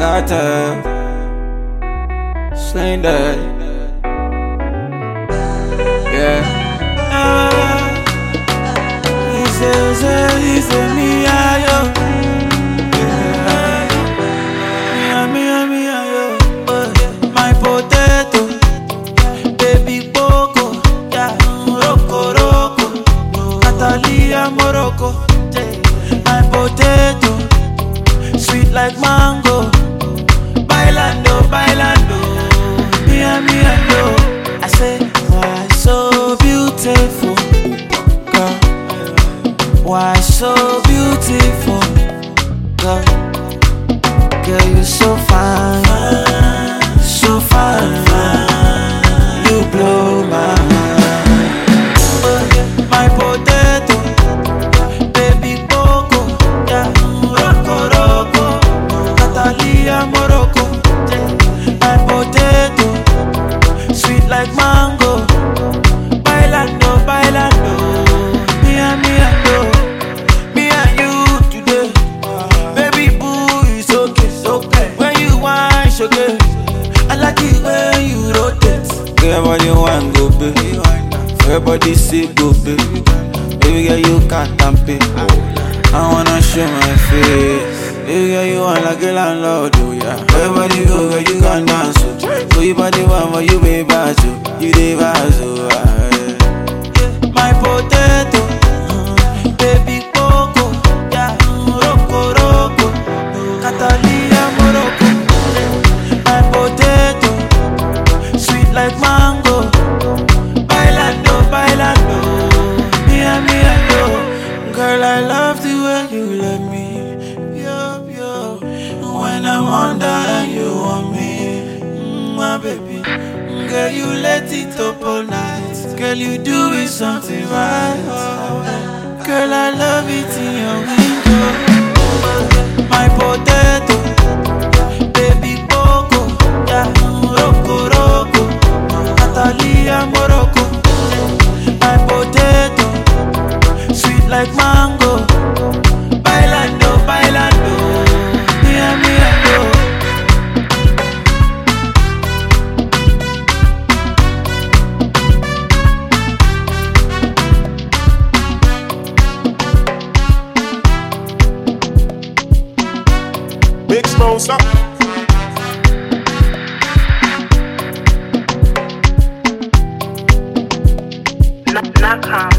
Cartel, Slain Dead, yeah. He say me, yo. Me, yo. My potato, baby Boko, yeah. Roko, Catalia, Morocco. My potato, sweet like mango. Bailando, me, yo. I say, why so beautiful, girl? Why so beautiful, girl? Girl, you so fine, so fine. You blow my mind. My potato, baby Boko, yeah. Roko, Catalia, Morocco. My potato, sweet like mango. Bailando, me, yo. Me and you today, baby boo, it's okay. When you whine, okay. I like it when you rotate. Everybody want go, baby. Everybody say go, baby. Baby girl, you can't pay. I wanna show my face. Baby girl, you want like a landlord, oh yeah. Everybody go, girl, you can dance, oh. So you body one for you, baby, oh. You dey vibes, oh. My potato, baby Coco, yeah. Roko, Catalia, Morocco. My potato, sweet like mango. Bailando, me, yo. Girl, I love the way you let me, yo. When I'm under and you want me, my baby. Girl, you let it up all night. Girl, you doing something right. Girl, I love it in your window. My potato, baby Coco, yeah. Roko, Catalia, Morocco. My potato, sweet like mango. Bailando, me, yo. Big sponsor. Knock